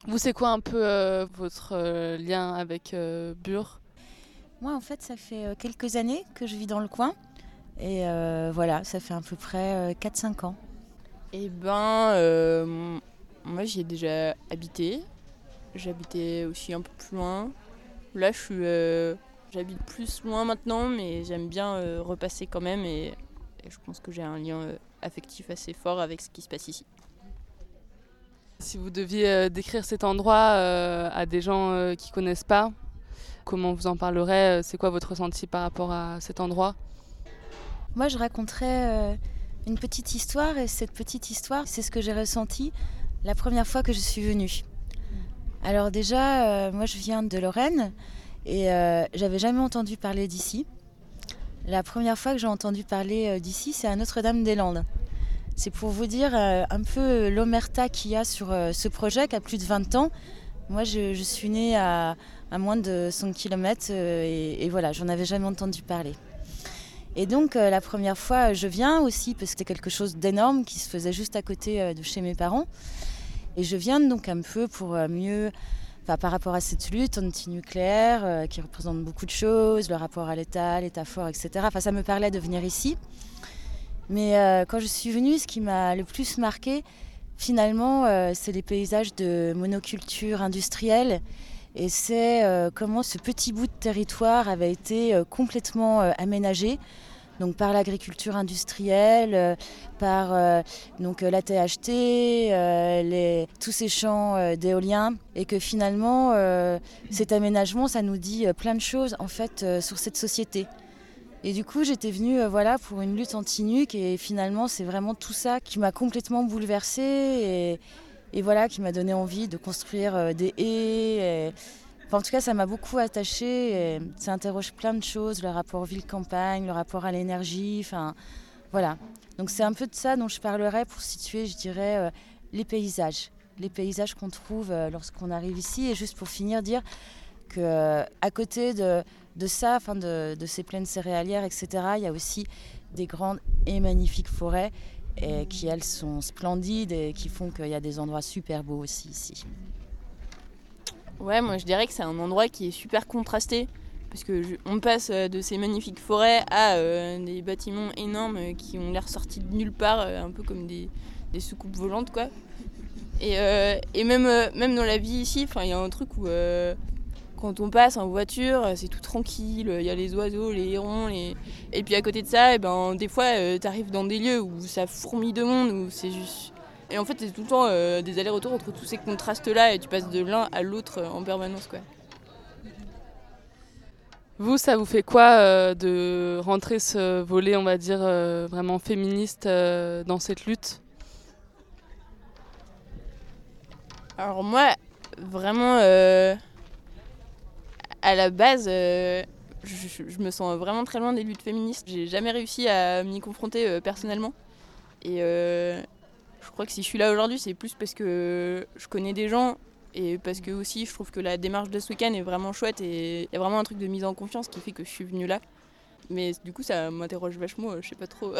Vous, c'est quoi un peu votre lien avec Bure? Moi, en fait, ça fait quelques années que je vis dans le coin. Et voilà, ça fait à peu près 4-5 ans. Eh ben, moi j'y ai déjà habité. J'habitais aussi un peu plus loin. Là, j'habite plus loin maintenant, mais j'aime bien repasser quand même et je pense que j'ai un lien affectif assez fort avec ce qui se passe ici. Si vous deviez décrire cet endroit à des gens qui connaissent pas, comment vous en parlerez? C'est quoi votre ressenti par rapport à cet endroit? Moi, je raconterais une petite histoire. Et cette petite histoire, c'est ce que j'ai ressenti la première fois que je suis venue. Alors déjà, moi, je viens de Lorraine. Et j'avais jamais entendu parler d'ici. La première fois que j'ai entendu parler d'ici, c'est à Notre-Dame-des-Landes. C'est pour vous dire un peu l'omerta qu'il y a sur ce projet qui a plus de 20 ans. Moi, je suis née à moins de 100 km et voilà, j'en avais jamais entendu parler. Et donc, la première fois, je viens aussi parce que c'était quelque chose d'énorme qui se faisait juste à côté de chez mes parents. Et je viens donc un peu pour mieux, par rapport à cette lutte anti-nucléaire qui représente beaucoup de choses, le rapport à l'État fort, etc. Enfin, ça me parlait de venir ici. Mais quand je suis venue, ce qui m'a le plus marqué, finalement, c'est les paysages de monoculture industrielle. Et c'est comment ce petit bout de territoire avait été complètement aménagé. Donc par l'agriculture industrielle, par donc, la THT, tous ces champs d'éoliens. Et que finalement, cet aménagement, ça nous dit plein de choses en fait, sur cette société. Et du coup, j'étais venue pour une lutte anti-nuc et finalement, c'est vraiment tout ça qui m'a complètement bouleversée et voilà, qui m'a donné envie de construire des haies. Enfin, en tout cas, ça m'a beaucoup attachée et ça interroge plein de choses, le rapport ville-campagne, le rapport à l'énergie, enfin voilà. Donc c'est un peu de ça dont je parlerai pour situer, je dirais, les paysages. Les paysages qu'on trouve lorsqu'on arrive ici. Et juste pour finir, dire qu'à côté de ça, de ces plaines céréalières, etc., il y a aussi des grandes et magnifiques forêts et qui, elles, sont splendides et qui font qu'il y a des endroits super beaux aussi ici. Ouais, moi je dirais que c'est un endroit qui est super contrasté. Parce que on passe de ces magnifiques forêts à des bâtiments énormes qui ont l'air sortis de nulle part, un peu comme des soucoupes volantes, quoi. Et même dans la vie ici, il y a un truc où quand on passe en voiture, c'est tout tranquille, il y a les oiseaux, les hérons, et puis à côté de ça, des fois, t'arrives dans des lieux où ça fourmille de monde, où c'est juste... Et en fait, c'est tout le temps des allers-retours entre tous ces contrastes-là, et tu passes de l'un à l'autre en permanence, quoi. Vous, ça vous fait quoi de rentrer ce volet, on va dire, vraiment féministe dans cette lutte? Alors moi, vraiment, à la base, je me sens vraiment très loin des luttes féministes. J'ai jamais réussi à m'y confronter personnellement. Et je crois que si je suis là aujourd'hui, c'est plus parce que je connais des gens et parce que aussi je trouve que la démarche de ce week-end est vraiment chouette et il y a vraiment un truc de mise en confiance qui fait que je suis venue là. Mais du coup, ça m'interroge vachement, je sais pas trop.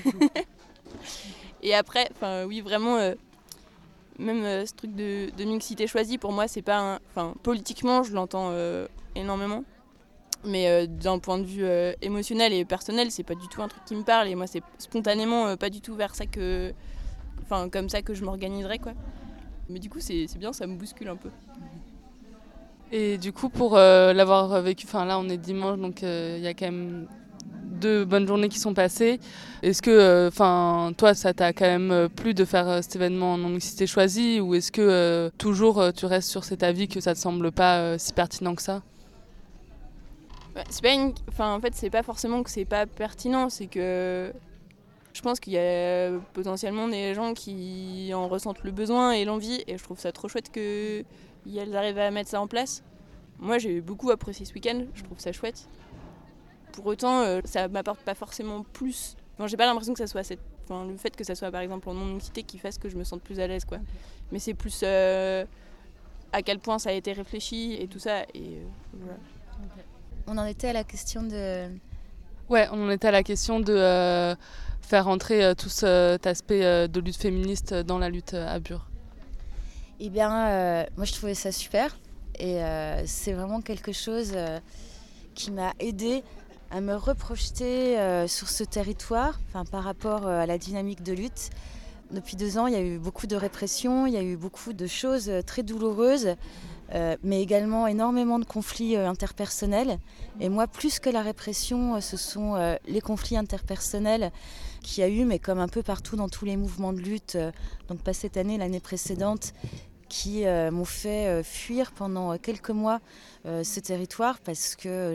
Et après, oui, vraiment, même ce truc de mixité choisie, pour moi, c'est pas politiquement, je l'entends énormément. Mais d'un point de vue émotionnel et personnel, c'est pas du tout un truc qui me parle. Et moi, c'est spontanément pas du tout vers ça comme ça que je m'organiserais, quoi. Mais du coup, c'est bien, ça me bouscule un peu. Et du coup, pour l'avoir vécu, là on est dimanche, donc il y a quand même 2 bonnes journées qui sont passées. Est-ce que, toi, ça t'a quand même plu de faire cet événement en non-mixité choisie, ou est-ce que toujours tu restes sur cet avis que ça te semble pas si pertinent que ça? C'est pas en fait, c'est pas forcément que c'est pas pertinent, c'est que je pense qu'il y a potentiellement des gens qui en ressentent le besoin et l'envie, et je trouve ça trop chouette qu'elles arrivent à mettre ça en place. Moi, j'ai beaucoup apprécié ce week-end, je trouve ça chouette. Pour autant, ça m'apporte pas forcément plus. J'ai pas l'impression que ça soit le fait que ça soit par exemple en non-mixité qui fasse que je me sente plus à l'aise, quoi. Mais c'est plus à quel point ça a été réfléchi et tout ça, et voilà. On en était à la question de... Ouais, on en était à la question de faire entrer tout cet aspect de lutte féministe dans la lutte à Bure. Eh bien, moi je trouvais ça super et c'est vraiment quelque chose qui m'a aidée à me reprojeter sur ce territoire, par rapport à la dynamique de lutte. Depuis 2 ans, il y a eu beaucoup de répression, il y a eu beaucoup de choses très douloureuses, mais également énormément de conflits interpersonnels. Et moi, plus que la répression, ce sont les conflits interpersonnels qu'il y a eu, mais comme un peu partout dans tous les mouvements de lutte, donc pas cette année, l'année précédente, qui m'ont fait fuir pendant quelques mois ce territoire parce que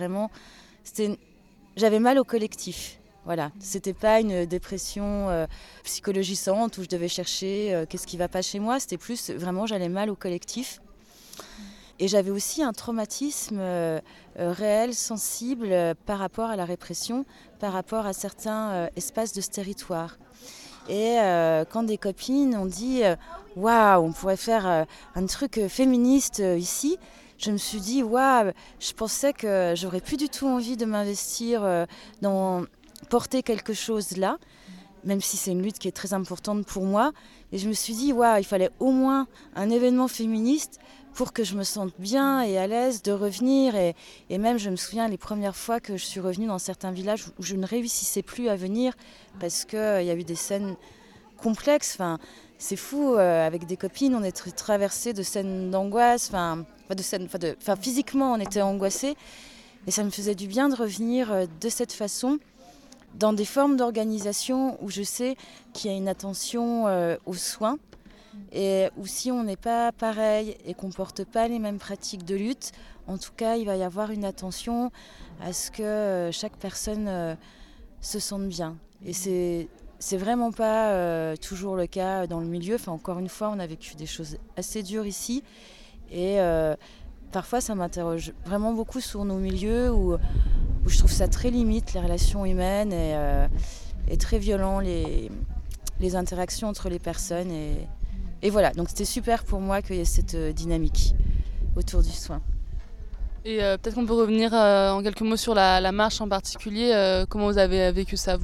j'avais mal au collectif. Voilà, c'était pas une dépression psychologisante où je devais chercher qu'est-ce qui va pas chez moi, c'était plus vraiment j'allais mal au collectif. Et j'avais aussi un traumatisme réel, sensible par rapport à la répression, par rapport à certains espaces de ce territoire. Et quand des copines ont dit waouh, on pourrait faire un truc féministe ici, je me suis dit waouh, je pensais que j'aurais plus du tout envie de m'investir dans porter quelque chose là, même si c'est une lutte qui est très importante pour moi. Et je me suis dit waouh, il fallait au moins un événement féministe pour que je me sente bien et à l'aise de revenir. Et même, je me souviens, les premières fois que je suis revenue dans certains villages où je ne réussissais plus à venir parce qu'il y a eu des scènes complexes. C'est fou, avec des copines, on est traversées de scènes d'angoisse. Physiquement, on était angoissés. Et ça me faisait du bien de revenir de cette façon, dans des formes d'organisation où je sais qu'il y a une attention aux soins. Et où si on n'est pas pareil et qu'on ne porte pas les mêmes pratiques de lutte, en tout cas, il va y avoir une attention à ce que chaque personne se sente bien. Et c'est vraiment pas toujours le cas dans le milieu. Encore une fois, on a vécu des choses assez dures ici. Et parfois, ça m'interroge vraiment beaucoup sur nos milieux où je trouve ça très limite, les relations humaines, et très violent, les interactions entre les personnes. Et voilà, donc c'était super pour moi qu'il y ait cette dynamique autour du soin. Et peut-être qu'on peut revenir en quelques mots sur la marche en particulier. Comment vous avez vécu ça, vous ?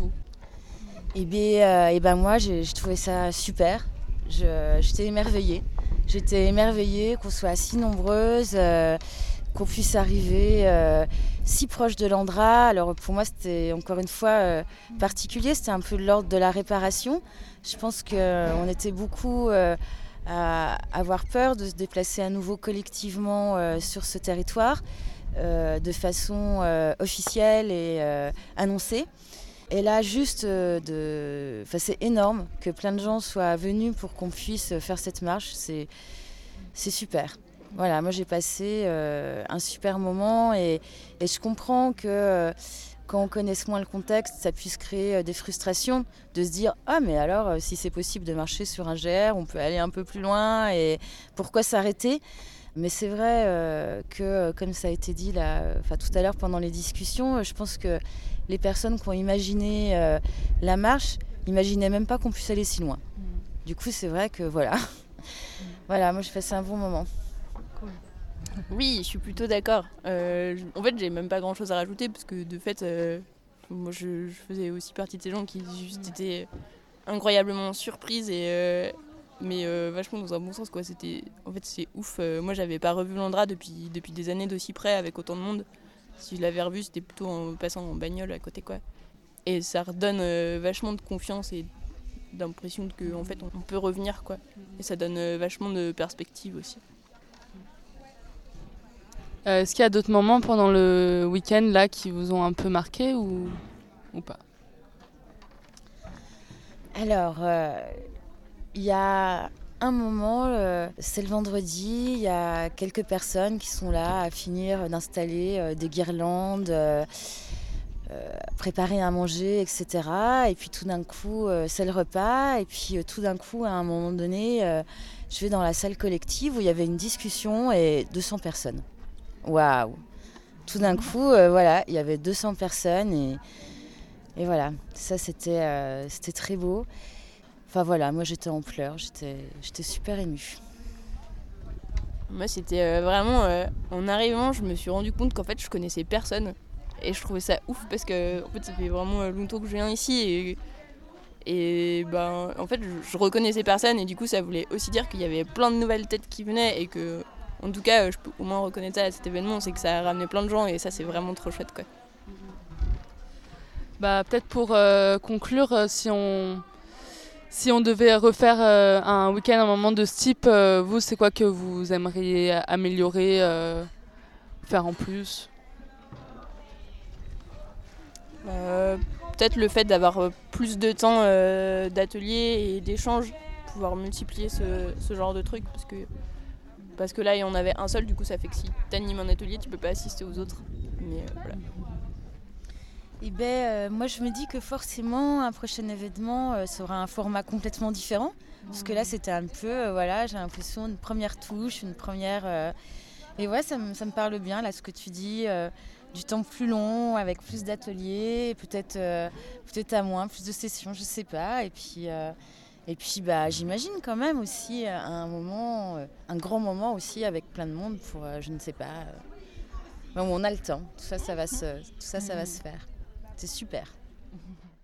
Moi, j'ai trouvé ça super. J'étais émerveillée. J'étais émerveillée qu'on soit si nombreuses, qu'on puisse arriver si proche de l'Andra. Alors pour moi, c'était encore une fois particulier. C'était un peu de l'ordre de la réparation. Je pense qu'on était beaucoup à avoir peur de se déplacer à nouveau collectivement sur ce territoire de façon officielle et annoncée. Et là, juste, c'est énorme que plein de gens soient venus pour qu'on puisse faire cette marche. C'est super. Voilà, moi j'ai passé un super moment et je comprends que quand on connaisse moins le contexte, ça puisse créer des frustrations, de se dire « Ah, mais alors, si c'est possible de marcher sur un GR, on peut aller un peu plus loin et pourquoi s'arrêter ?» Mais c'est vrai que, comme ça a été dit là, tout à l'heure pendant les discussions, je pense que les personnes qui ont imaginé la marche n'imaginaient même pas qu'on puisse aller si loin. Du coup, c'est vrai que voilà. Voilà, moi j'ai passé un bon moment. Oui, je suis plutôt d'accord. En fait, j'ai même pas grand chose à rajouter parce que de fait, moi je faisais aussi partie de ces gens qui juste étaient incroyablement surprises mais vachement dans un bon sens, quoi. En fait, c'est ouf. Moi, j'avais pas revu l'Andra depuis des années d'aussi près avec autant de monde. Si je l'avais revu, c'était plutôt en passant en bagnole à côté, quoi. Et ça redonne vachement de confiance et d'impression qu'en fait, on peut revenir, quoi. Et ça donne vachement de perspective aussi. Est-ce qu'il y a d'autres moments pendant le week-end là qui vous ont un peu marqué ou pas ? Alors, il y a un moment, c'est le vendredi, il y a quelques personnes qui sont là à finir d'installer des guirlandes, préparer à manger, etc. Et puis tout d'un coup, c'est le repas. Et puis tout d'un coup, à un moment donné, je vais dans la salle collective où il y avait une discussion et 200 personnes. Waouh! Tout d'un coup, il y avait 200 personnes et voilà, ça c'était très beau. Moi j'étais en pleurs, j'étais super émue. Moi c'était vraiment, en arrivant, je me suis rendu compte qu'en fait je connaissais personne. Et je trouvais ça ouf parce que en fait, ça fait vraiment longtemps que je viens ici Et ben, en fait, je reconnais ces personnes et du coup, ça voulait aussi dire qu'il y avait plein de nouvelles têtes qui venaient et que, en tout cas, je peux au moins reconnaître ça à cet événement, c'est que ça a ramené plein de gens et ça, c'est vraiment trop chouette, quoi. Bah, peut-être pour conclure, si on devait refaire un week-end, un moment de ce type, vous, c'est quoi que vous aimeriez améliorer, faire en plus? Peut-être le fait d'avoir plus de temps d'atelier et d'échange, pouvoir multiplier ce genre de trucs, parce que là, il y en avait un seul, du coup, ça fait que si tu animes un atelier, tu peux pas assister aux autres. Mais voilà. Et moi je me dis que forcément un prochain événement sera un format complètement différent. Parce que là c'était un peu, voilà, j'ai l'impression une première touche, une première... Et ouais, ça me parle bien là ce que tu dis, du temps plus long, avec plus d'ateliers, peut-être à moins, plus de sessions, je sais pas. Et puis j'imagine quand même aussi un grand moment aussi avec plein de monde pour, je ne sais pas, où on a le temps. Tout ça, ça va se faire. C'est super.